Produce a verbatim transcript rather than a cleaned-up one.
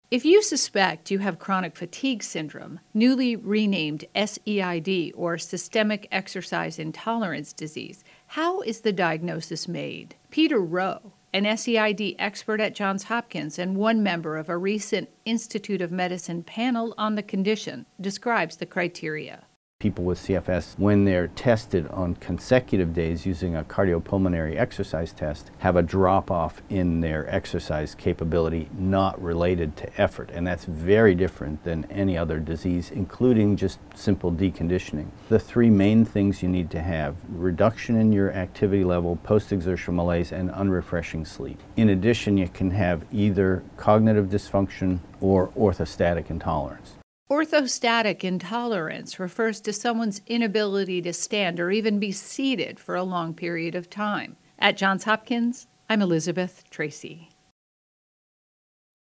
If you suspect you have chronic fatigue syndrome, newly renamed S E I D or systemic exercise intolerance disease, how is the diagnosis made? Peter Rowe, an S E I D expert at Johns Hopkins and one member of a recent Institute of Medicine panel on the condition, describes the criteria. People with C F S, when they're tested on consecutive days using a cardiopulmonary exercise test, have a drop-off in their exercise capability not related to effort. And that's very different than any other disease, including just simple deconditioning. The three main things you need to have: reduction in your activity level, post-exertional malaise, and unrefreshing sleep. In addition, you can have either cognitive dysfunction or orthostatic intolerance. Orthostatic intolerance refers to someone's inability to stand or even be seated for a long period of time. At Johns Hopkins, I'm Elizabeth Tracy.